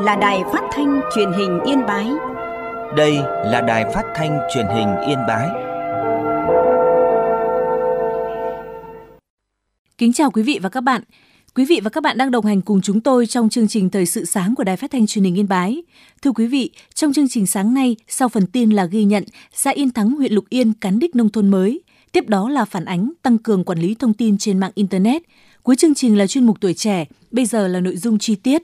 là Đài Phát thanh Truyền hình Yên Bái. Đây là Đài Phát thanh Truyền hình Yên Bái. Kính chào quý vị và các bạn. Quý vị và các bạn đang đồng hành cùng chúng tôi trong chương trình Thời sự sáng của Đài Phát thanh Truyền hình Yên Bái. Thưa quý vị, trong chương trình sáng nay, sau phần tin là ghi nhận xã Yên Thắng, huyện Lục Yên cán đích nông thôn mới. Tiếp đó là phản ánh tăng cường quản lý thông tin trên mạng Internet. Cuối chương trình là chuyên mục Tuổi trẻ, bây giờ là nội dung chi tiết.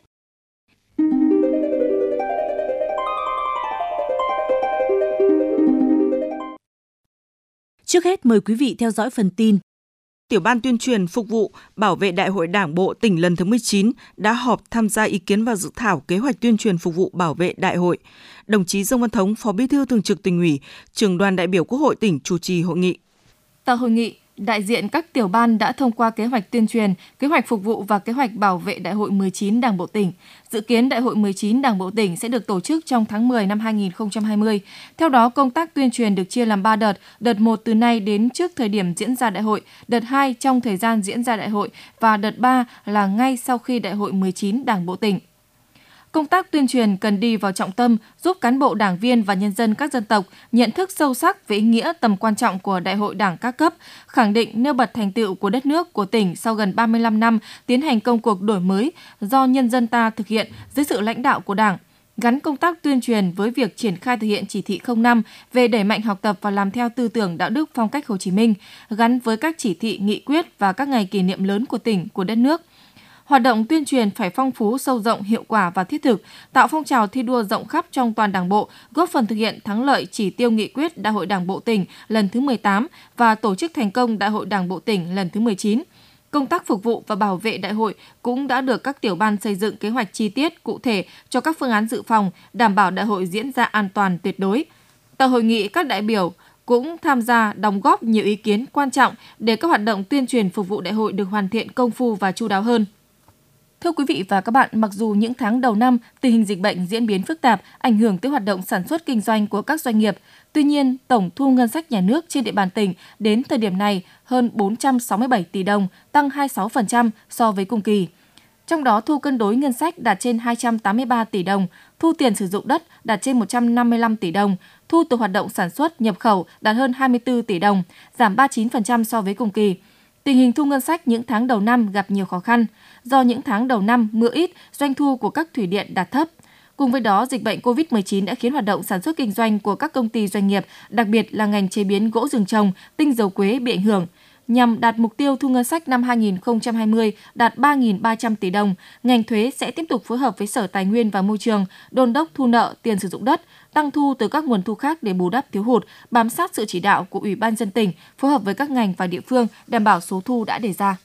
Trước hết mời quý vị theo dõi phần tin. Tiểu ban tuyên truyền phục vụ bảo vệ Đại hội Đảng bộ tỉnh lần thứ 19 đã họp tham gia ý kiến vào dự thảo kế hoạch tuyên truyền phục vụ bảo vệ đại hội. Đồng chí Dương Văn Thống, Phó Bí thư Thường trực Tỉnh ủy, Trưởng đoàn đại biểu Quốc hội tỉnh chủ trì hội nghị. Tại hội nghị, đại diện các tiểu ban đã thông qua kế hoạch tuyên truyền, kế hoạch phục vụ và kế hoạch bảo vệ Đại hội 19 Đảng bộ tỉnh. Dự kiến Đại hội 19 Đảng bộ tỉnh sẽ được tổ chức trong tháng 10 năm 2020. Theo đó, công tác tuyên truyền được chia làm 3 đợt. Đợt 1 từ nay đến trước thời điểm diễn ra đại hội, đợt 2 trong thời gian diễn ra đại hội và đợt 3 là ngay sau khi Đại hội 19 Đảng bộ tỉnh. Công tác tuyên truyền cần đi vào trọng tâm, giúp cán bộ đảng viên và nhân dân các dân tộc nhận thức sâu sắc về ý nghĩa tầm quan trọng của Đại hội Đảng các cấp, khẳng định nêu bật thành tựu của đất nước, của tỉnh sau gần 35 năm tiến hành công cuộc đổi mới do nhân dân ta thực hiện dưới sự lãnh đạo của Đảng, gắn công tác tuyên truyền với việc triển khai thực hiện chỉ thị 05 về đẩy mạnh học tập và làm theo tư tưởng đạo đức phong cách Hồ Chí Minh, gắn với các chỉ thị, nghị quyết và các ngày kỷ niệm lớn của tỉnh, của đất nước. Hoạt động tuyên truyền phải phong phú, sâu rộng, hiệu quả và thiết thực, tạo phong trào thi đua rộng khắp trong toàn Đảng bộ, góp phần thực hiện thắng lợi chỉ tiêu nghị quyết Đại hội Đảng bộ tỉnh lần thứ 18 và tổ chức thành công Đại hội Đảng bộ tỉnh lần thứ 19. Công tác phục vụ và bảo vệ đại hội cũng đã được các tiểu ban xây dựng kế hoạch chi tiết, cụ thể cho các phương án dự phòng, đảm bảo đại hội diễn ra an toàn tuyệt đối. Tại hội nghị, các đại biểu cũng tham gia đóng góp nhiều ý kiến quan trọng để các hoạt động tuyên truyền phục vụ đại hội được hoàn thiện công phu và chu đáo hơn. Thưa quý vị và các bạn, mặc dù những tháng đầu năm, tình hình dịch bệnh diễn biến phức tạp, ảnh hưởng tới hoạt động sản xuất kinh doanh của các doanh nghiệp, tuy nhiên, tổng thu ngân sách nhà nước trên địa bàn tỉnh đến thời điểm này hơn 467 tỷ đồng, tăng 26% so với cùng kỳ. Trong đó, thu cân đối ngân sách đạt trên 283 tỷ đồng, thu tiền sử dụng đất đạt trên 155 tỷ đồng, thu từ hoạt động sản xuất, nhập khẩu đạt hơn 24 tỷ đồng, giảm 39% so với cùng kỳ. Tình hình thu ngân sách những tháng đầu năm gặp nhiều khó khăn. Do những tháng đầu năm mưa ít, doanh thu của các thủy điện đạt thấp. Cùng với đó, dịch bệnh COVID-19 đã khiến hoạt động sản xuất kinh doanh của các công ty doanh nghiệp, đặc biệt là ngành chế biến gỗ rừng trồng, tinh dầu quế bị ảnh hưởng. Nhằm đạt mục tiêu thu ngân sách năm 2020 đạt 3.300 tỷ đồng, ngành thuế sẽ tiếp tục phối hợp với Sở Tài nguyên và Môi trường, đôn đốc thu nợ tiền sử dụng đất, tăng thu từ các nguồn thu khác để bù đắp thiếu hụt, bám sát sự chỉ đạo của Ủy ban nhân dân tỉnh, phối hợp với các ngành và địa phương đảm bảo số thu đã đề ra.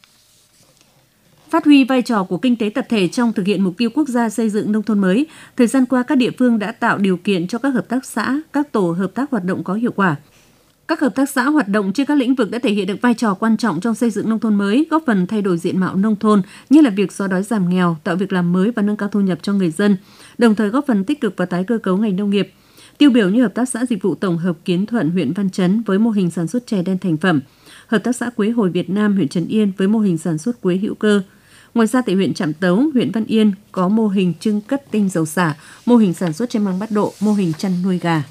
Phát huy vai trò của kinh tế tập thể trong thực hiện mục tiêu quốc gia xây dựng nông thôn mới, thời gian qua các địa phương đã tạo điều kiện cho các hợp tác xã, các tổ hợp tác hoạt động có hiệu quả. Các hợp tác xã hoạt động trên các lĩnh vực đã thể hiện được vai trò quan trọng trong xây dựng nông thôn mới, góp phần thay đổi diện mạo nông thôn như là việc xóa đói giảm nghèo, tạo việc làm mới và nâng cao thu nhập cho người dân, đồng thời góp phần tích cực vào tái cơ cấu ngành nông nghiệp. Tiêu biểu như hợp tác xã dịch vụ tổng hợp Kiến Thuận, huyện Văn Chấn với mô hình sản xuất chè đen thành phẩm, hợp tác xã Quế Hồi Việt Nam, huyện Trấn Yên với mô hình sản xuất quế hữu cơ. Ngoài ra tại huyện Trạm Tấu, huyện Văn Yên có mô hình trưng cất tinh dầu xả, mô hình sản xuất trên măng bắt độ, mô hình chăn nuôi gà.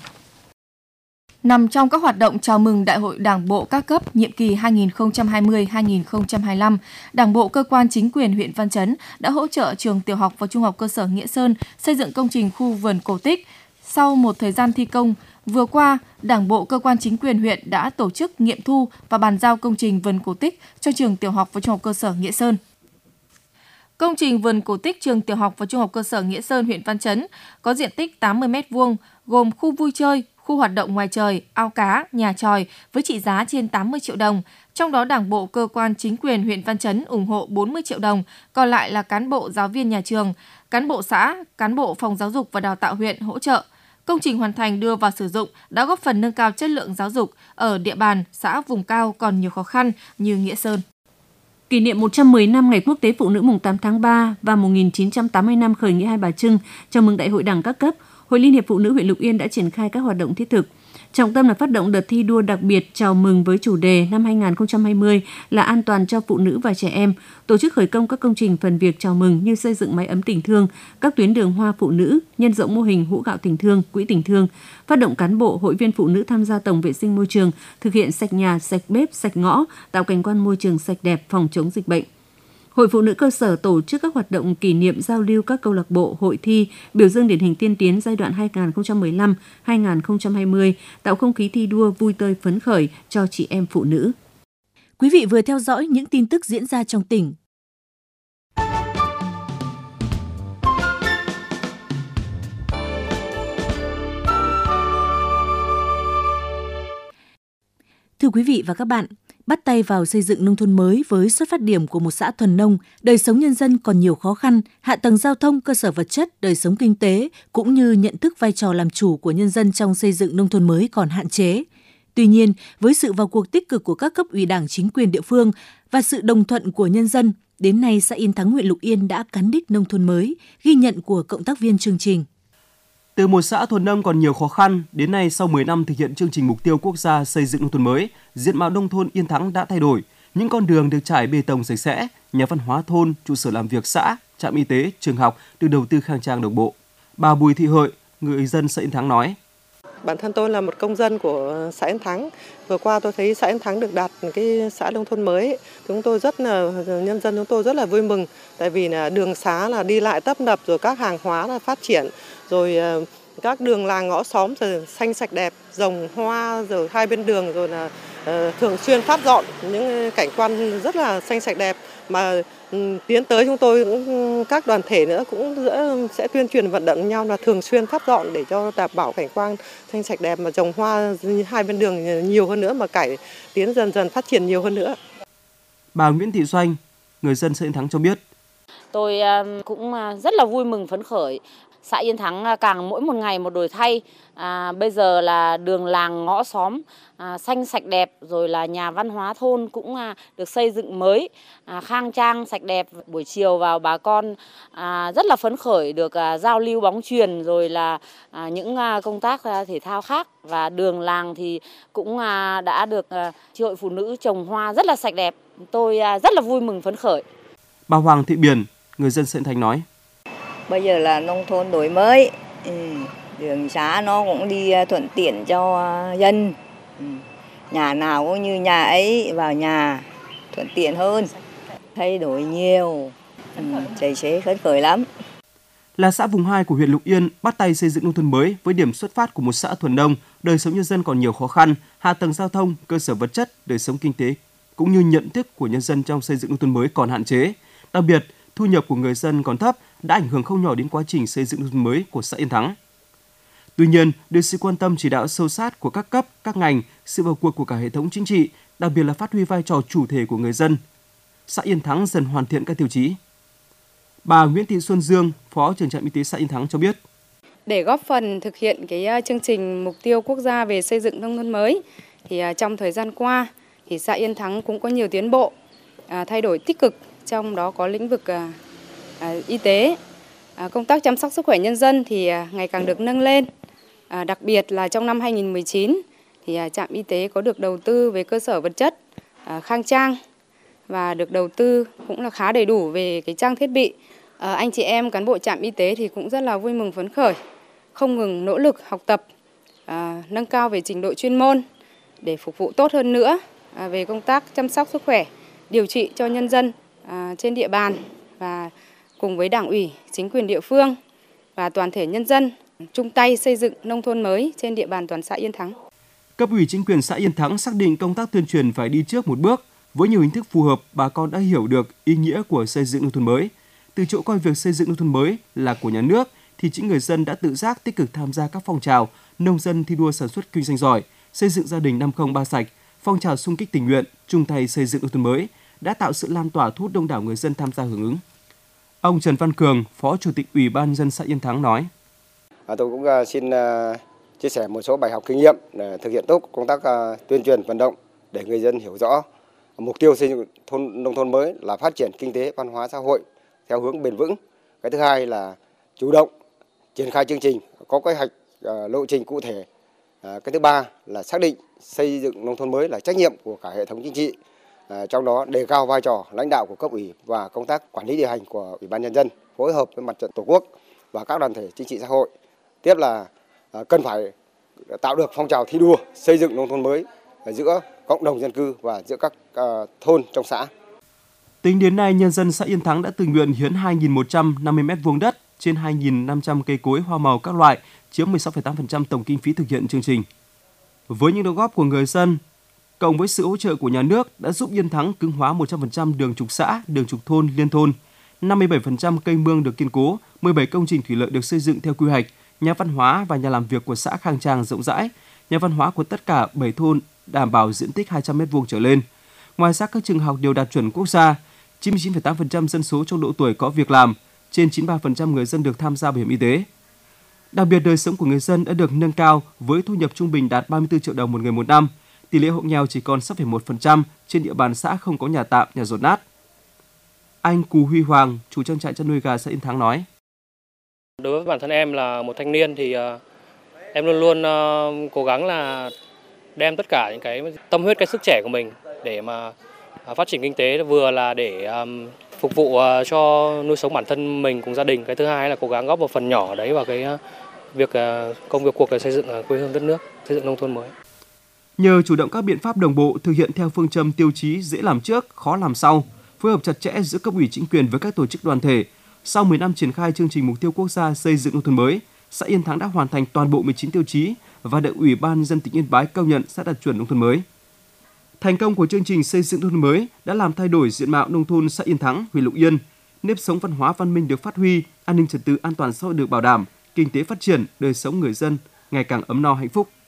Nằm trong các hoạt động chào mừng Đại hội Đảng bộ các cấp nhiệm kỳ 2020-2025, Đảng bộ cơ quan chính quyền huyện Văn Chấn đã hỗ trợ trường tiểu học và trung học cơ sở Nghĩa Sơn xây dựng công trình khu vườn cổ tích. Sau một thời gian thi công, vừa qua, Đảng bộ cơ quan chính quyền huyện đã tổ chức nghiệm thu và bàn giao công trình vườn cổ tích cho trường tiểu học và trung học cơ sở Nghĩa Sơn. Công trình vườn cổ tích trường tiểu học và trung học cơ sở Nghĩa Sơn, huyện Văn Chấn có diện tích 80 m2, gồm khu vui chơi, khu hoạt động ngoài trời, ao cá, nhà chòi với trị giá trên 80 triệu đồng. Trong đó, Đảng bộ cơ quan chính quyền huyện Văn Chấn ủng hộ 40 triệu đồng, còn lại là cán bộ giáo viên nhà trường, cán bộ xã, cán bộ phòng giáo dục và đào tạo huyện hỗ trợ. Công trình hoàn thành đưa vào sử dụng đã góp phần nâng cao chất lượng giáo dục ở địa bàn xã vùng cao còn nhiều khó khăn như Nghĩa Sơn. Kỷ niệm 110 năm Ngày Quốc tế Phụ nữ mùng 8 tháng 3 và 1980 năm khởi nghĩa Hai Bà Trưng, chào mừng Đại hội Đảng các cấp, Hội Liên hiệp Phụ nữ huyện Lục Yên đã triển khai các hoạt động thiết thực. Trọng tâm là phát động đợt thi đua đặc biệt chào mừng với chủ đề năm 2020 là an toàn cho phụ nữ và trẻ em, tổ chức khởi công các công trình phần việc chào mừng như xây dựng mái ấm tình thương, các tuyến đường hoa phụ nữ, nhân rộng mô hình hũ gạo tình thương, quỹ tình thương, phát động cán bộ, hội viên phụ nữ tham gia tổng vệ sinh môi trường, thực hiện sạch nhà, sạch bếp, sạch ngõ, tạo cảnh quan môi trường sạch đẹp, phòng chống dịch bệnh. Hội Phụ nữ cơ sở tổ chức các hoạt động kỷ niệm giao lưu các câu lạc bộ, hội thi, biểu dương điển hình tiên tiến giai đoạn 2015-2020, tạo không khí thi đua vui tươi phấn khởi cho chị em phụ nữ. Quý vị vừa theo dõi những tin tức diễn ra trong tỉnh. Thưa quý vị và các bạn, bắt tay vào xây dựng nông thôn mới với xuất phát điểm của một xã thuần nông, đời sống nhân dân còn nhiều khó khăn, hạ tầng giao thông, cơ sở vật chất, đời sống kinh tế, cũng như nhận thức vai trò làm chủ của nhân dân trong xây dựng nông thôn mới còn hạn chế. Tuy nhiên, với sự vào cuộc tích cực của các cấp ủy Đảng, chính quyền địa phương và sự đồng thuận của nhân dân, đến nay xã Yên Thắng, huyện Lục Yên đã cán đích nông thôn mới, ghi nhận của cộng tác viên chương trình. Từ một xã thuần nông còn nhiều khó khăn, đến nay sau 10 năm thực hiện chương trình mục tiêu quốc gia xây dựng nông thôn mới, diện mạo nông thôn Yên Thắng đã thay đổi. Những con đường được trải bê tông sạch sẽ, nhà văn hóa thôn, trụ sở làm việc xã, trạm y tế, trường học được đầu tư khang trang đồng bộ. Bà Bùi Thị Hợi, người dân xã Yên Thắng nói: Bản thân tôi là một công dân của xã Yên Thắng. Vừa qua tôi thấy xã Yên Thắng được đạt cái xã nông thôn mới, nhân dân chúng tôi rất là vui mừng, tại vì là đường xá là đi lại tấp nập, rồi các hàng hóa là phát triển, rồi các đường làng ngõ xóm rồi xanh sạch đẹp, trồng hoa rồi hai bên đường, rồi là thường xuyên phát dọn những cảnh quan rất là xanh sạch đẹp. Mà tiến tới chúng tôi cũng các đoàn thể nữa cũng sẽ tuyên truyền vận động nhau là thường xuyên phát dọn để cho đảm bảo cảnh quan xanh sạch đẹp, mà trồng hoa hai bên đường nhiều hơn nữa, mà cải tiến dần dần phát triển nhiều hơn nữa. Bà Nguyễn Thị Doanh, người dân xã Yên Thắng cho biết: Tôi cũng rất là vui mừng phấn khởi. Xã Yên Thắng càng mỗi một ngày một đổi thay. Bây giờ là đường làng ngõ xóm xanh sạch đẹp, rồi là nhà văn hóa thôn cũng được xây dựng mới, khang trang sạch đẹp. Buổi chiều vào bà con rất là phấn khởi được giao lưu bóng chuyền, rồi là những công tác thể thao khác. Và đường làng thì cũng đã được chi hội phụ nữ trồng hoa rất là sạch đẹp. Tôi rất là vui mừng phấn khởi. Bà Hoàng Thị Biển, người dân xã Yên Thắng nói: Bây giờ là nông thôn đổi mới, đường xá nó cũng đi thuận tiện cho dân. Nhà nào cũng như nhà ấy, vào nhà thuận tiện hơn, thay đổi nhiều, chạy xế phấn khởi lắm. Là xã vùng 2 của huyện Lục Yên, bắt tay xây dựng nông thôn mới với điểm xuất phát của một xã thuần nông, đời sống nhân dân còn nhiều khó khăn, hạ tầng giao thông, cơ sở vật chất, đời sống kinh tế cũng như nhận thức của nhân dân trong xây dựng nông thôn mới còn hạn chế. Đặc biệt, thu nhập của người dân còn thấp đã ảnh hưởng không nhỏ đến quá trình xây dựng nông thôn mới của xã Yên Thắng. Tuy nhiên, được sự quan tâm chỉ đạo sâu sát của các cấp, các ngành, sự vào cuộc của cả hệ thống chính trị, đặc biệt là phát huy vai trò chủ thể của người dân, xã Yên Thắng dần hoàn thiện các tiêu chí. Bà Nguyễn Thị Xuân Dương, Phó trưởng trạm y tế xã Yên Thắng cho biết: Để góp phần thực hiện cái chương trình mục tiêu quốc gia về xây dựng nông thôn mới, thì trong thời gian qua thì xã Yên Thắng cũng có nhiều tiến bộ, thay đổi tích cực, trong đó có lĩnh vực y tế. Công tác chăm sóc sức khỏe nhân dân thì ngày càng được nâng lên. Đặc biệt là trong năm 2019 thì trạm y tế có được đầu tư về cơ sở vật chất khang trang và được đầu tư cũng là khá đầy đủ về cái trang thiết bị. Anh chị em cán bộ trạm y tế thì cũng rất là vui mừng phấn khởi, không ngừng nỗ lực học tập, nâng cao về trình độ chuyên môn để phục vụ tốt hơn nữa về công tác chăm sóc sức khỏe, điều trị cho nhân dân trên địa bàn, và cùng với Đảng ủy, chính quyền địa phương và toàn thể nhân dân chung tay xây dựng nông thôn mới trên địa bàn toàn xã Yên Thắng. Cấp ủy chính quyền xã Yên Thắng xác định công tác tuyên truyền phải đi trước một bước. Với nhiều hình thức phù hợp, bà con đã hiểu được ý nghĩa của xây dựng nông thôn mới. Từ chỗ coi việc xây dựng nông thôn mới là của nhà nước, thì chính người dân đã tự giác tích cực tham gia các phong trào nông dân thi đua sản xuất kinh doanh giỏi, xây dựng gia đình 503 sạch, phong trào xung kích tình nguyện, chung tay xây dựng nông thôn mới đã tạo sự lan tỏa thu hút đông đảo người dân tham gia hưởng ứng. Ông Trần Văn Cường, Phó Chủ tịch Ủy ban nhân dân xã Yên Thắng nói: Tôi cũng xin chia sẻ một số bài học kinh nghiệm để thực hiện tốt công tác tuyên truyền vận động để người dân hiểu rõ mục tiêu xây dựng nông thôn mới là phát triển kinh tế, văn hóa, xã hội theo hướng bền vững. Cái thứ hai là chủ động triển khai chương trình, có kế hoạch lộ trình cụ thể Cái thứ ba là xác định xây dựng nông thôn mới là trách nhiệm của cả hệ thống chính trị, trong đó đề cao vai trò lãnh đạo của cấp ủy và công tác quản lý điều hành của Ủy ban Nhân dân, phối hợp với Mặt trận Tổ quốc và các đoàn thể chính trị xã hội. Tiếp là cần phải tạo được phong trào thi đua xây dựng nông thôn mới giữa cộng đồng dân cư và giữa các thôn trong xã. Tính đến nay, nhân dân xã Yên Thắng đã tự nguyện hiến 2.150 m2 đất trên 2.500 cây cối hoa màu các loại, chiếm 16,8% tổng kinh phí thực hiện chương trình. Với những đóng góp của người dân, cộng với sự hỗ trợ của nhà nước đã giúp Yên Thắng cứng hóa 100% đường trục xã, đường trục thôn, liên thôn, 57% kênh mương được kiên cố, 17 công trình thủy lợi được xây dựng theo quy hoạch, nhà văn hóa và nhà làm việc của xã khang trang rộng rãi, nhà văn hóa của tất cả 7 thôn đảm bảo diện tích 200 m2 trở lên. Ngoài ra, các trường học đều đạt chuẩn quốc gia, 99,8% dân số trong độ tuổi có việc làm, trên 93% người dân được tham gia bảo hiểm y tế. Đặc biệt, đời sống của người dân đã được nâng cao với thu nhập trung bình đạt 34 triệu đồng một người một năm. Tỷ lệ hộ nghèo chỉ còn 6,1% trên địa bàn xã không có nhà tạm, nhà dột nát. Anh Cù Huy Hoàng, chủ trang trại chăn nuôi gà xã Yên Thắng nói: Đối với bản thân em là một thanh niên thì em luôn luôn cố gắng là đem tất cả những cái tâm huyết, cái sức trẻ của mình để mà phát triển kinh tế, vừa là để phục vụ cho nuôi sống bản thân mình cùng gia đình. Cái thứ hai là cố gắng góp một phần nhỏ đấy vào cái việc công việc cuộc xây dựng quê hương đất nước, xây dựng nông thôn mới. Nhờ chủ động các biện pháp đồng bộ, thực hiện theo phương châm tiêu chí dễ làm trước, khó làm sau, phối hợp chặt chẽ giữa cấp ủy chính quyền với các tổ chức đoàn thể, sau 10 năm triển khai chương trình mục tiêu quốc gia xây dựng nông thôn mới, xã Yên Thắng đã hoàn thành toàn bộ 19 tiêu chí và được Ủy ban Nhân dân tỉnh Yên Bái công nhận xã đạt chuẩn nông thôn mới. Thành công của chương trình xây dựng nông thôn mới đã làm thay đổi diện mạo nông thôn xã Yên Thắng, huyện Lục Yên, nếp sống văn hóa văn minh được phát huy, an ninh trật tự an toàn xã hội được bảo đảm, kinh tế phát triển, đời sống người dân ngày càng ấm no hạnh phúc.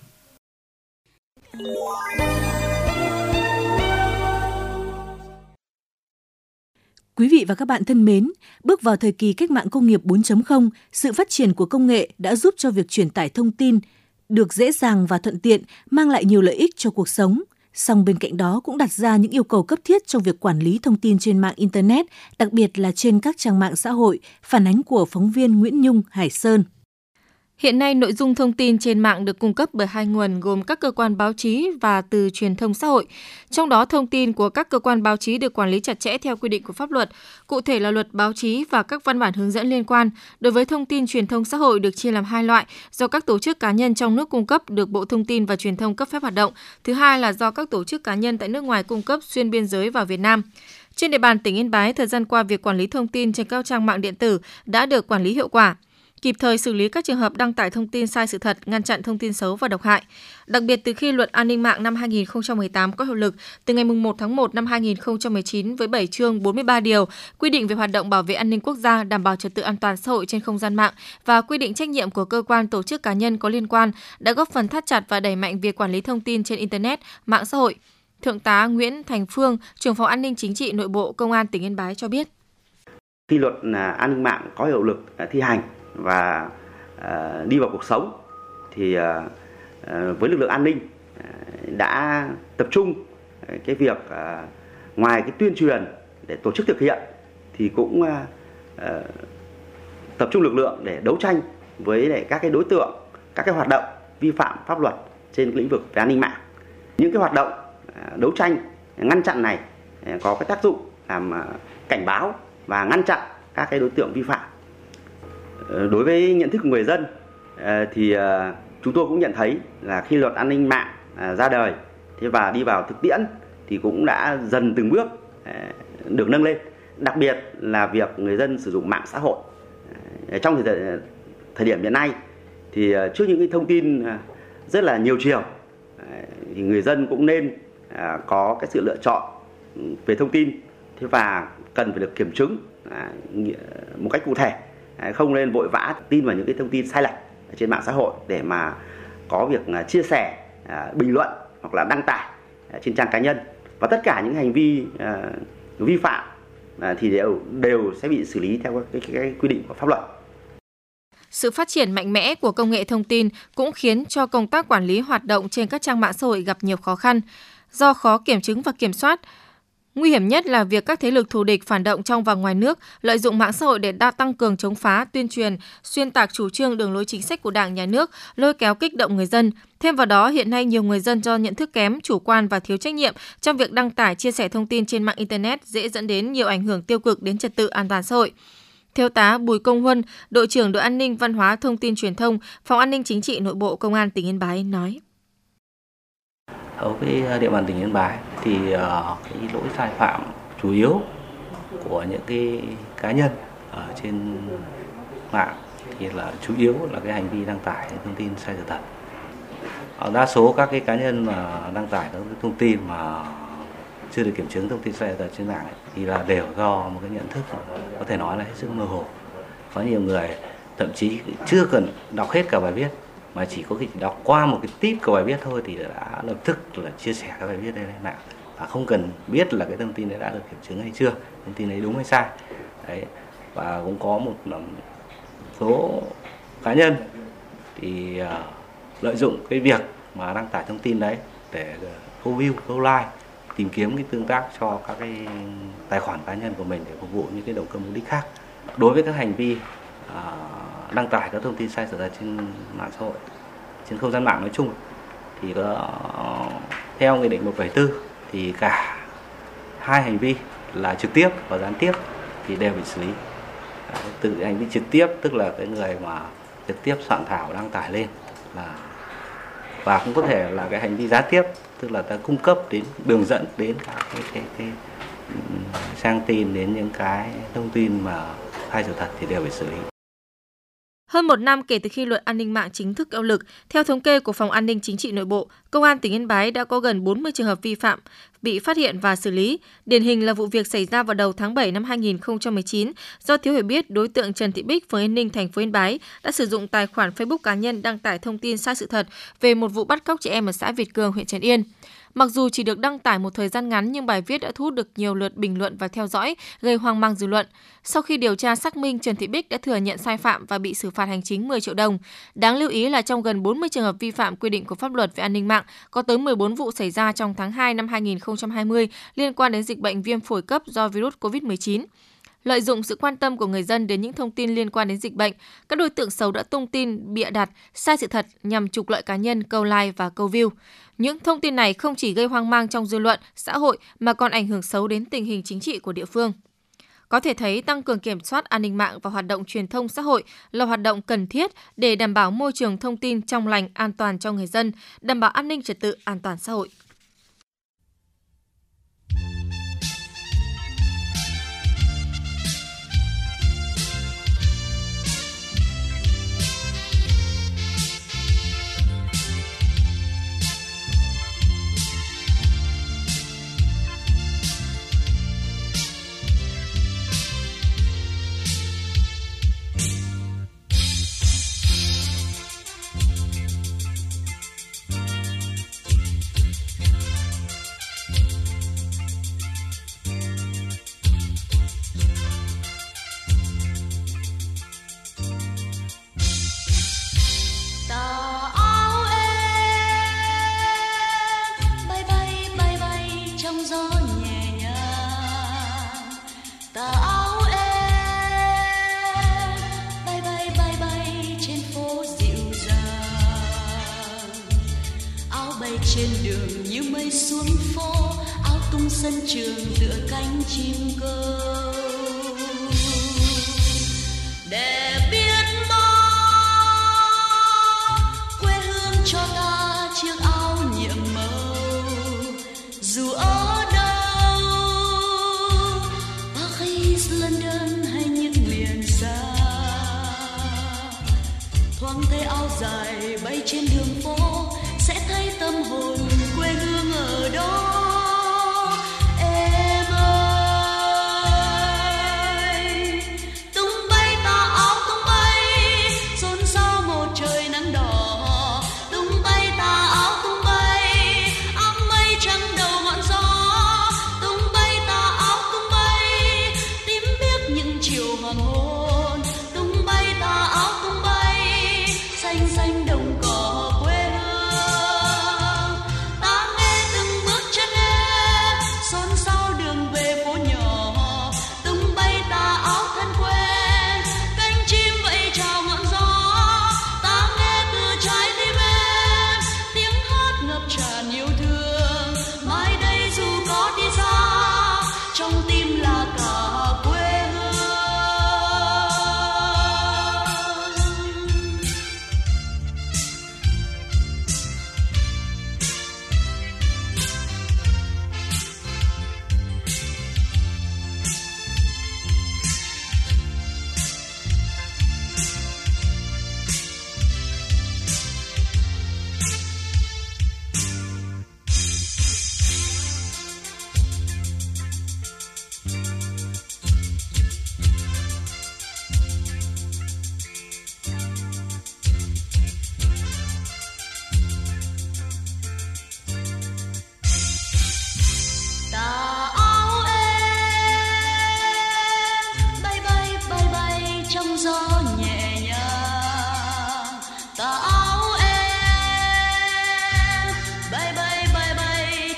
Quý vị và các bạn thân mến, bước vào thời kỳ cách mạng công nghiệp 4.0, sự phát triển của công nghệ đã giúp cho việc truyền tải thông tin được dễ dàng và thuận tiện, mang lại nhiều lợi ích cho cuộc sống. Song bên cạnh đó cũng đặt ra những yêu cầu cấp thiết trong việc quản lý thông tin trên mạng Internet, đặc biệt là trên các trang mạng xã hội, phản ánh của phóng viên Nguyễn Nhung, Hải Sơn. Hiện nay, nội dung thông tin trên mạng được cung cấp bởi hai nguồn gồm các cơ quan báo chí và từ truyền thông xã hội. Trong đó, thông tin của các cơ quan báo chí được quản lý chặt chẽ theo quy định của pháp luật, cụ thể là luật báo chí và các văn bản hướng dẫn liên quan. Đối với thông tin truyền thông xã hội được chia làm hai loại, do các tổ chức cá nhân trong nước cung cấp được Bộ Thông tin và Truyền thông cấp phép hoạt động. Thứ hai là do các tổ chức cá nhân tại nước ngoài cung cấp xuyên biên giới vào Việt Nam. Trên địa bàn tỉnh Yên Bái, thời gian qua, việc quản lý thông tin trên các trang mạng điện tử đã được quản lý hiệu quả, kịp thời xử lý các trường hợp đăng tải thông tin sai sự thật, ngăn chặn thông tin xấu và độc hại. Đặc biệt, từ khi Luật An ninh mạng năm 2018 có hiệu lực, từ ngày 1 tháng 1 năm 2019 với 7 chương 43 điều, quy định về hoạt động bảo vệ an ninh quốc gia, đảm bảo trật tự an toàn xã hội trên không gian mạng và quy định trách nhiệm của cơ quan, tổ chức cá nhân có liên quan đã góp phần thắt chặt và đẩy mạnh việc quản lý thông tin trên Internet, mạng xã hội. Thượng tá Nguyễn Thành Phương, trưởng phòng An ninh Chính trị Nội bộ Công an tỉnh Yên Bái cho biết. Khi Luật An ninh mạng có hiệu lực thi hành và đi vào cuộc sống thì với lực lượng an ninh đã tập trung cái việc ngoài cái tuyên truyền để tổ chức thực hiện thì cũng tập trung lực lượng để đấu tranh với lại các cái đối tượng, các cái hoạt động vi phạm pháp luật trên lĩnh vực về an ninh mạng. Những cái hoạt động đấu tranh ngăn chặn này có cái tác dụng làm cảnh báo và ngăn chặn các cái đối tượng vi phạm. Đối với nhận thức của người dân thì chúng tôi cũng nhận thấy là khi Luật An ninh mạng ra đời và đi vào thực tiễn thì cũng đã dần từng bước được nâng lên. Đặc biệt là việc người dân sử dụng mạng xã hội. Trong thời điểm hiện nay thì trước những cái thông tin rất là nhiều chiều thì người dân cũng nên có cái sự lựa chọn về thông tin và cần phải được kiểm chứng một cách cụ thể, không nên vội vã tin vào những cái thông tin sai lệch trên mạng xã hội để mà có việc chia sẻ, bình luận hoặc là đăng tải trên trang cá nhân, và tất cả những hành vi vi phạm thì đều sẽ bị xử lý theo cái quy định của pháp luật. Sự phát triển mạnh mẽ của công nghệ thông tin cũng khiến cho công tác quản lý hoạt động trên các trang mạng xã hội gặp nhiều khó khăn. Do khó kiểm chứng và kiểm soát, Nguy hiểm nhất là việc các thế lực thù địch phản động trong và ngoài nước lợi dụng mạng xã hội để tăng cường chống phá, tuyên truyền, xuyên tạc chủ trương đường lối chính sách của Đảng, Nhà nước, lôi kéo kích động người dân. Thêm vào đó, hiện nay nhiều người dân do nhận thức kém, chủ quan và thiếu trách nhiệm trong việc đăng tải, chia sẻ thông tin trên mạng Internet dễ dẫn đến nhiều ảnh hưởng tiêu cực đến trật tự an toàn xã hội. Thiếu tá Bùi Công Huân, đội trưởng đội an ninh văn hóa thông tin truyền thông, Phòng An ninh Chính trị Nội bộ Công an tỉnh Yên Bái nói. Ở cái địa bàn tỉnh Yên Bái thì cái lỗi sai phạm chủ yếu của những cái cá nhân ở trên mạng thì là chủ yếu là cái hành vi đăng tải thông tin sai sự thật. Đa số các cái cá nhân mà đăng tải các cái thông tin mà chưa được kiểm chứng thông tin sai sự thật trên mạng thì là đều do một cái nhận thức có thể nói là hết sức mơ hồ. Có nhiều người thậm chí chưa cần đọc hết cả bài viết mà chỉ có khi đọc qua một cái tip của bài viết thôi thì đã lập tức là chia sẻ cái bài viết đây lên mạng và không cần biết là cái thông tin đấy đã được kiểm chứng hay chưa, thông tin đấy đúng hay sai. Đấy. Và cũng có một số cá nhân thì lợi dụng cái việc mà đăng tải thông tin đấy để câu view, câu like, tìm kiếm cái tương tác cho các cái tài khoản cá nhân của mình để phục vụ những cái động cơ mục đích khác. Đối với các hành vi đăng tải các thông tin sai sự thật trên mạng xã hội, trên không gian mạng nói chung thì theo Nghị định 174 thì cả hai hành vi là trực tiếp và gián tiếp thì đều bị xử lý. Từ hành vi trực tiếp tức là cái người mà trực tiếp soạn thảo đăng tải lên là, và cũng có thể là cái hành vi gián tiếp tức là ta cung cấp đến đường dẫn đến các cái trang tin, đến những cái thông tin mà sai sự thật thì đều bị xử lý. Hơn một năm kể từ khi luật an ninh mạng chính thức có hiệu lực, theo thống kê của Phòng An ninh Chính trị Nội bộ, Công an tỉnh Yên Bái đã có gần 40 trường hợp vi phạm bị phát hiện và xử lý. Điển hình là vụ việc xảy ra vào đầu tháng 7 năm 2019 do thiếu hiểu biết, đối tượng Trần Thị Bích, phường Yên Ninh, thành phố Yên Bái đã sử dụng tài khoản Facebook cá nhân đăng tải thông tin sai sự thật về một vụ bắt cóc trẻ em ở xã Việt Cường, huyện Trấn Yên. Mặc dù chỉ được đăng tải một thời gian ngắn nhưng bài viết đã thu hút được nhiều lượt bình luận và theo dõi, gây hoang mang dư luận. Sau khi điều tra xác minh, Trần Thị Bích đã thừa nhận sai phạm và bị xử phạt hành chính 10 triệu đồng. Đáng lưu ý là trong gần 40 trường hợp vi phạm quy định của pháp luật về an ninh mạng, có tới 14 vụ xảy ra trong tháng 2 năm 2020 liên quan đến dịch bệnh viêm phổi cấp do virus COVID-19. Lợi dụng sự quan tâm của người dân đến những thông tin liên quan đến dịch bệnh, các đối tượng xấu đã tung tin bịa đặt, sai sự thật nhằm trục lợi cá nhân, câu like và câu view. Những thông tin này không chỉ gây hoang mang trong dư luận, xã hội mà còn ảnh hưởng xấu đến tình hình chính trị của địa phương. Có thể thấy tăng cường kiểm soát an ninh mạng và hoạt động truyền thông xã hội là hoạt động cần thiết để đảm bảo môi trường thông tin trong lành, an toàn cho người dân, đảm bảo an ninh trật tự, an toàn xã hội. Trên đường như mây xuống phố, áo tung sân trường tựa cánh chim câu. Để biết bao quê hương cho ta chiếc áo nhiệm màu, dù ở đâu Paris, London hay những miền xa. Thoáng thấy áo dài bay trên đường phố, sẽ thấy tâm hồn quê hương ở đó. Em ơi, tung bay tà áo tung bay, xôn xao một trời nắng đỏ. Tung bay tà áo tung bay, áo mây trắng đầu ngọn gió. Tung bay tà áo tung bay, tím biếc những chiều hoàng hôn. Tung bay tà áo tung bay, xanh xanh đồng cỏ quê.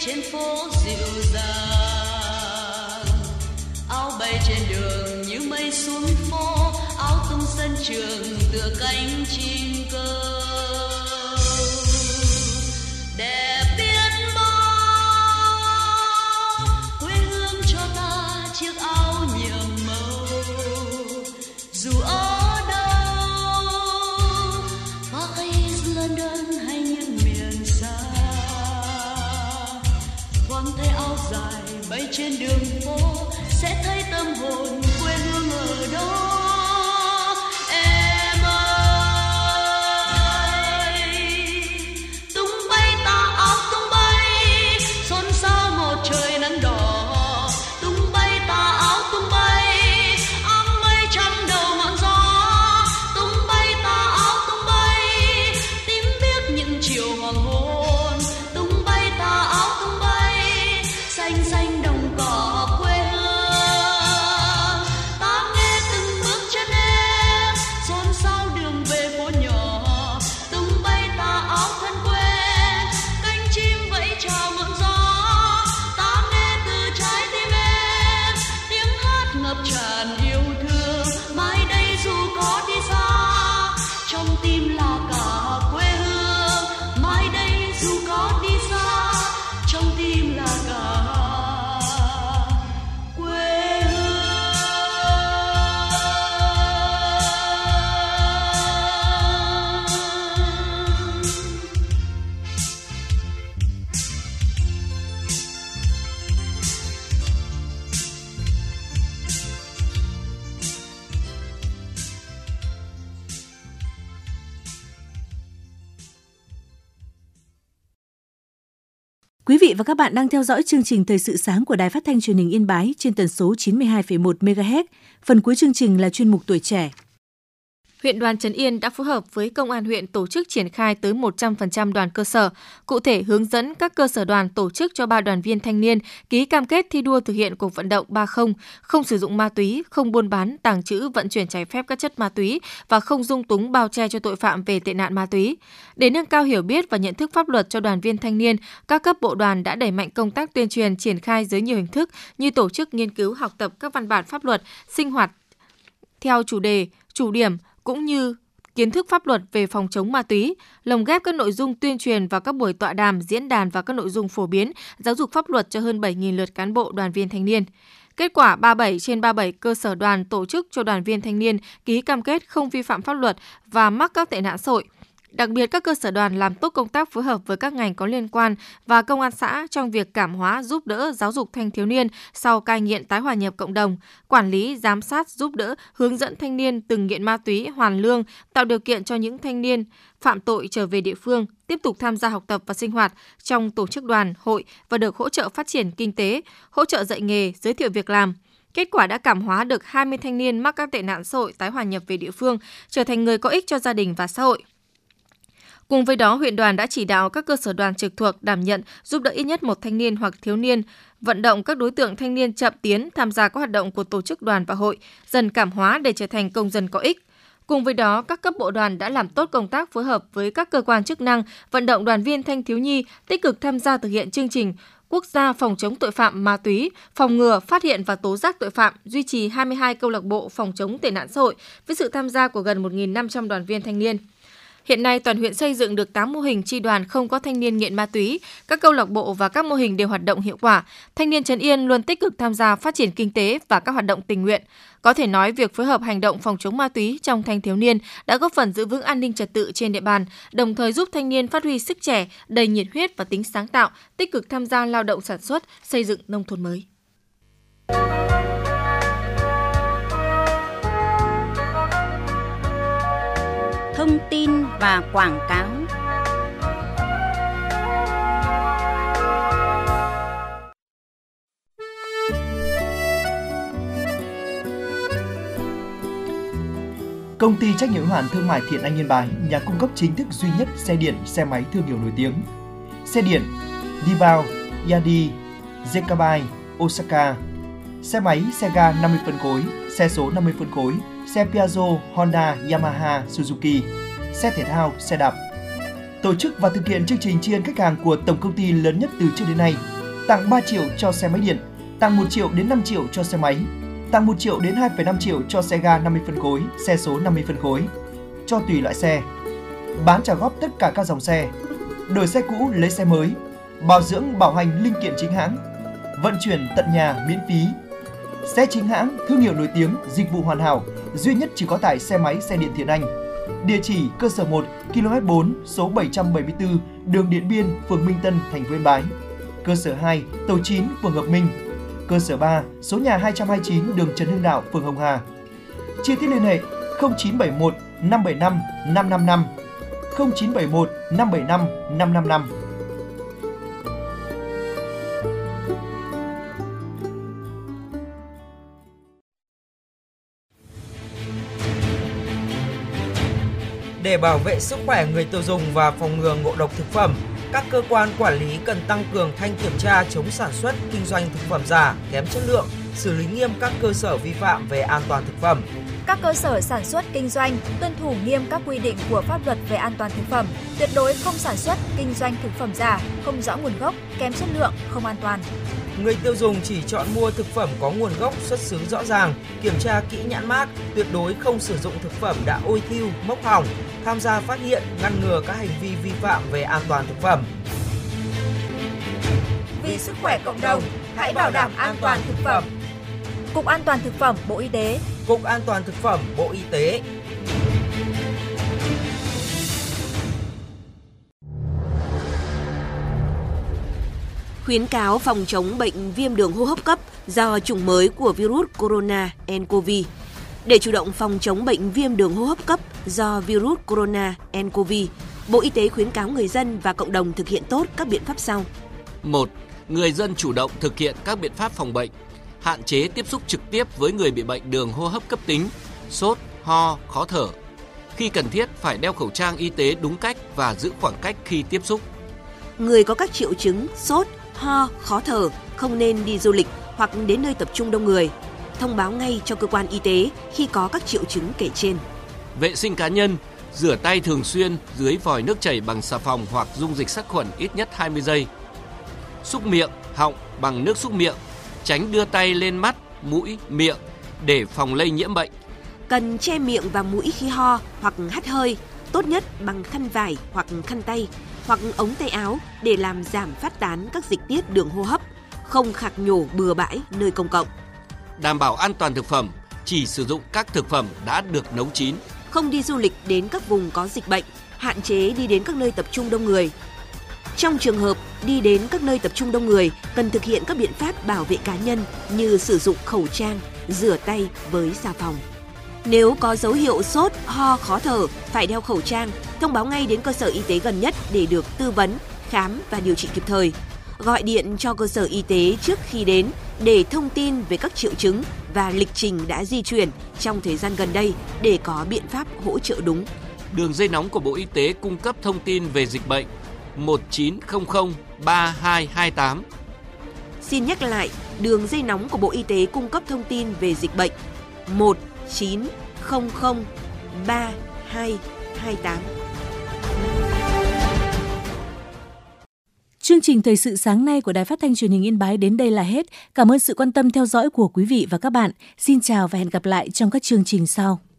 trên phố dịu dàng, áo bay trên đường như mây xuống phố, áo tung sân trường tựa cánh chim cơ. Đẹp biết bao quê hương cho ta chiếc áo nhiệm màu, dù ở đâu Paris, London hay những miền xa, thoáng thấy áo dài bay trên đường phố sẽ thấy tâm hồn quê hương ở đó. Em ơi, tung bay ta áo tung bay, xôn xao một trời nắng đỏ. Tung bay ta áo tung bay, áng mây trăm đầu ngọn gió. Tung bay ta áo tung bay, tím biếc những chiều hoàng hôn. Tung bay ta áo tung bay, xanh xanh đồng cỏ quê hương. Ta nghe từng bước chân em xôn xao đường về phố nhỏ. Tung bay ta áo thân quen, cánh chim vẫy chào ngọn gió. Ta nghe từ trái tim em tiếng hát ngập tràn yêu thương. Mai đây dù có đi xa, trong tim là cả quê hương. Mai đây dù có đi xa, trong tim là cả quê hương. Quý vị và các bạn đang theo dõi chương trình Thời sự sáng của Đài Phát thanh Truyền hình Yên Bái trên tần số 92,1 MHz. Phần cuối chương trình là chuyên mục Tuổi trẻ. Huyện đoàn Trấn Yên đã phối hợp với Công an huyện tổ chức triển khai tới 100% đoàn cơ sở, cụ thể hướng dẫn các cơ sở đoàn tổ chức cho 3 đoàn viên thanh niên ký cam kết thi đua thực hiện cuộc vận động 30, không sử dụng ma túy, không buôn bán, tàng trữ, vận chuyển trái phép các chất ma túy và không dung túng bao che cho tội phạm về tệ nạn ma túy. Để nâng cao hiểu biết và nhận thức pháp luật cho đoàn viên thanh niên, các cấp bộ đoàn đã đẩy mạnh công tác tuyên truyền triển khai dưới nhiều hình thức như tổ chức nghiên cứu học tập các văn bản pháp luật, sinh hoạt theo chủ đề, chủ điểm, cũng như kiến thức pháp luật về phòng chống ma túy, lồng ghép các nội dung tuyên truyền vào các buổi tọa đàm, diễn đàn và các nội dung phổ biến, giáo dục pháp luật cho hơn 7.000 lượt cán bộ đoàn viên thanh niên. Kết quả 37 trên 37 cơ sở đoàn tổ chức cho đoàn viên thanh niên ký cam kết không vi phạm pháp luật và mắc các tệ nạn xã hội. Đặc biệt, các cơ sở đoàn làm tốt công tác phối hợp với các ngành có liên quan và công an xã trong việc cảm hóa, giúp đỡ, giáo dục thanh thiếu niên sau cai nghiện tái hòa nhập cộng đồng, quản lý, giám sát, giúp đỡ, hướng dẫn thanh niên từng nghiện ma túy hoàn lương, tạo điều kiện cho những thanh niên phạm tội trở về địa phương, tiếp tục tham gia học tập và sinh hoạt trong tổ chức đoàn, hội và được hỗ trợ phát triển kinh tế, hỗ trợ dạy nghề, giới thiệu việc làm. Kết quả đã cảm hóa được 20 thanh niên mắc các tệ nạn xã hội tái hòa nhập về địa phương, trở thành người có ích cho gia đình và xã hội. Cùng với đó, huyện đoàn đã chỉ đạo các cơ sở đoàn trực thuộc đảm nhận giúp đỡ ít nhất một thanh niên hoặc thiếu niên, vận động các đối tượng thanh niên chậm tiến tham gia các hoạt động của tổ chức đoàn và hội, dần cảm hóa để trở thành công dân có ích. Cùng với đó, các cấp bộ đoàn đã làm tốt công tác phối hợp với các cơ quan chức năng, vận động đoàn viên thanh thiếu nhi tích cực tham gia thực hiện chương trình quốc gia phòng chống tội phạm ma túy, phòng ngừa, phát hiện và tố giác tội phạm, duy trì 22 câu lạc bộ phòng chống tệ nạn xã hội với sự tham gia của gần 1.500 đoàn viên thanh niên. Hiện nay, toàn huyện xây dựng được 8 mô hình chi đoàn không có thanh niên nghiện ma túy, các câu lạc bộ và các mô hình đều hoạt động hiệu quả. Thanh niên Trấn Yên luôn tích cực tham gia phát triển kinh tế và các hoạt động tình nguyện. Có thể nói, việc phối hợp hành động phòng chống ma túy trong thanh thiếu niên đã góp phần giữ vững an ninh trật tự trên địa bàn, đồng thời giúp thanh niên phát huy sức trẻ, đầy nhiệt huyết và tính sáng tạo, tích cực tham gia lao động sản xuất, xây dựng nông thôn mới. Thông tin và quảng cáo. Công ty trách nhiệm hữu hạn thương mại Thiện Anh Yên Bái, nhà cung cấp chính thức duy nhất xe điện, xe máy thương hiệu nổi tiếng. Xe điện Dibao, Yadi, Zekabai, Osaka. Xe máy, xe ga 50 phân khối, xe số 50 phân khối, xe Piaggio, Honda, Yamaha, Suzuki. Xe thể thao, xe đạp. tổ chức và thực hiện chương trình tri ân khách hàng của tổng công ty lớn nhất từ trước đến nay, tặng 3 triệu cho xe máy điện, tặng 1 triệu đến 5 triệu cho xe máy, tặng 1 triệu đến 2,5 triệu cho xe ga 50 phân khối, xe số 50 phân khối, cho tùy loại xe, bán trả góp tất cả các dòng xe, đổi xe cũ lấy xe mới, bảo dưỡng bảo hành linh kiện chính hãng, vận chuyển tận nhà miễn phí. Xe chính hãng, thương hiệu nổi tiếng, dịch vụ hoàn hảo, duy nhất chỉ có tại xe máy xe điện Thiện Anh. Địa chỉ cơ sở 1, km 4, số 774, đường Điện Biên, phường Minh Tân, thành phố Yên Bái. Cơ sở 2, tổ 9, phường Hợp Minh. Cơ sở 3, số nhà 229, đường Trần Hưng Đạo, phường Hồng Hà. Chi tiết liên hệ 0971 575 555, 0971 575 555. Để bảo vệ sức khỏe người tiêu dùng và phòng ngừa ngộ độc thực phẩm, các cơ quan quản lý cần tăng cường thanh kiểm tra chống sản xuất, kinh doanh thực phẩm giả, kém chất lượng, xử lý nghiêm các cơ sở vi phạm về an toàn thực phẩm. Các cơ sở sản xuất kinh doanh tuân thủ nghiêm các quy định của pháp luật về an toàn thực phẩm, tuyệt đối không sản xuất, kinh doanh thực phẩm giả, không rõ nguồn gốc, kém chất lượng, không an toàn. Người tiêu dùng chỉ chọn mua thực phẩm có nguồn gốc xuất xứ rõ ràng, kiểm tra kỹ nhãn mác, tuyệt đối không sử dụng thực phẩm đã ôi thiu, mốc hỏng, tham gia phát hiện, ngăn ngừa các hành vi vi phạm về an toàn thực phẩm. Vì sức khỏe cộng đồng, hãy bảo đảm an toàn thực phẩm. Cục An toàn thực phẩm Bộ Y tế. Cục An toàn thực phẩm Bộ Y tế. Khuyến cáo phòng chống bệnh viêm đường hô hấp cấp do chủng mới của virus corona nCoV. Để chủ động phòng chống bệnh viêm đường hô hấp cấp do virus corona nCoV, Bộ Y tế khuyến cáo người dân và cộng đồng thực hiện tốt các biện pháp sau. 1. Người dân chủ động thực hiện các biện pháp phòng bệnh, hạn chế tiếp xúc trực tiếp với người bị bệnh đường hô hấp cấp tính, sốt, ho, khó thở. Khi cần thiết phải đeo khẩu trang y tế đúng cách và giữ khoảng cách khi tiếp xúc. Người có các triệu chứng sốt, ho, khó thở không nên đi du lịch hoặc đến nơi tập trung đông người. Thông báo ngay cho cơ quan y tế khi có các triệu chứng kể trên. Vệ sinh cá nhân, rửa tay thường xuyên dưới vòi nước chảy bằng xà phòng hoặc dung dịch sát khuẩn ít nhất 20 giây. Xúc miệng, họng bằng nước xúc miệng, tránh đưa tay lên mắt, mũi, miệng để phòng lây nhiễm bệnh. Cần che miệng và mũi khi ho hoặc hắt hơi, tốt nhất bằng khăn vải hoặc khăn tay hoặc ống tay áo để làm giảm phát tán các dịch tiết đường hô hấp, không khạc nhổ bừa bãi nơi công cộng. Đảm bảo an toàn thực phẩm, chỉ sử dụng các thực phẩm đã được nấu chín. Không đi du lịch đến các vùng có dịch bệnh, hạn chế đi đến các nơi tập trung đông người. Trong trường hợp đi đến các nơi tập trung đông người, cần thực hiện các biện pháp bảo vệ cá nhân như sử dụng khẩu trang, rửa tay với xà phòng. Nếu có dấu hiệu sốt, ho, khó thở, phải đeo khẩu trang, thông báo ngay đến cơ sở y tế gần nhất để được tư vấn, khám và điều trị kịp thời. Gọi điện cho cơ sở y tế trước khi đến để thông tin về các triệu chứng và lịch trình đã di chuyển trong thời gian gần đây để có biện pháp hỗ trợ đúng. Đường dây nóng của Bộ Y tế cung cấp thông tin về dịch bệnh 1900 3228. Xin nhắc lại, đường dây nóng của Bộ Y tế cung cấp thông tin về dịch bệnh 1900 3228. Chương trình Thời sự sáng nay của Đài Phát thanh Truyền hình Yên Bái đến đây là hết. Cảm ơn sự quan tâm theo dõi của quý vị và các bạn. Xin chào và hẹn gặp lại trong các chương trình sau.